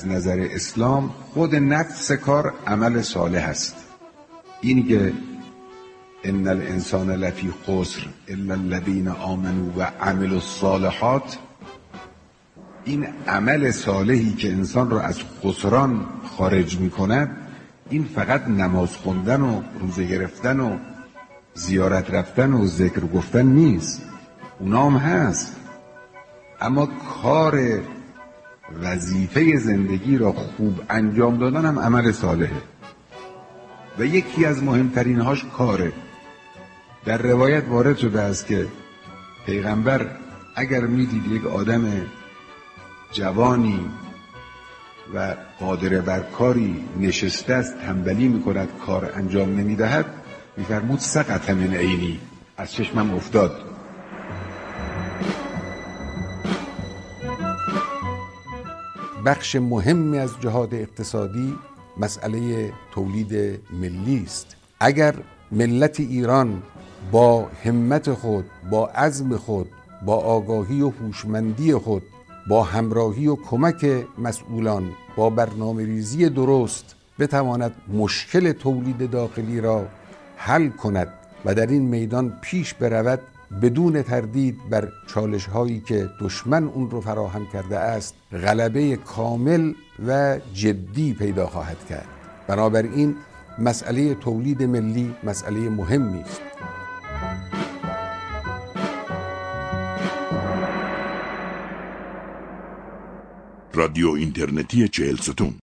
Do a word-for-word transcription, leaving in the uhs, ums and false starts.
از نظر اسلام خود نفس کار عمل صالح است. اینی که ان الانسان لفی خسر الا الذین آمنوا و عملوا الصالحات، این عمل صالحی که انسان را از خسران خارج می کند، این فقط نماز خوندن و روزه گرفتن و زیارت رفتن و ذکر گفتن نیست، اونا هم هست، اما کار وظیفه زندگی را خوب انجام دادن هم عمل صالحه و یکی از مهمترین هاش کاره. در روایت وارد شده است که پیغمبر اگر میدید یک آدم جوانی و قادر بر کاری نشسته است، تنبلی میکند، کار انجام نمیدهد، میفرمود سقط من عینی، از چشمم افتاد. بخش مهمی از جهاد اقتصادی مسئله تولید ملی است. اگر ملت ایران با همت خود، با عزم خود، با آگاهی و هوشمندی خود، با همراهی و کمک مسئولان، با برنامه ریزی درست بتواند مشکل تولید داخلی را حل کند و در این میدان پیش برود، بدون تردید بر چالش هایی که دشمن اون رو فراهم کرده است غلبه کامل و جدی پیدا خواهد کرد. بنابراین مسئله تولید ملی مسئله مهمی است. رادیو اینترنتی چهل ستون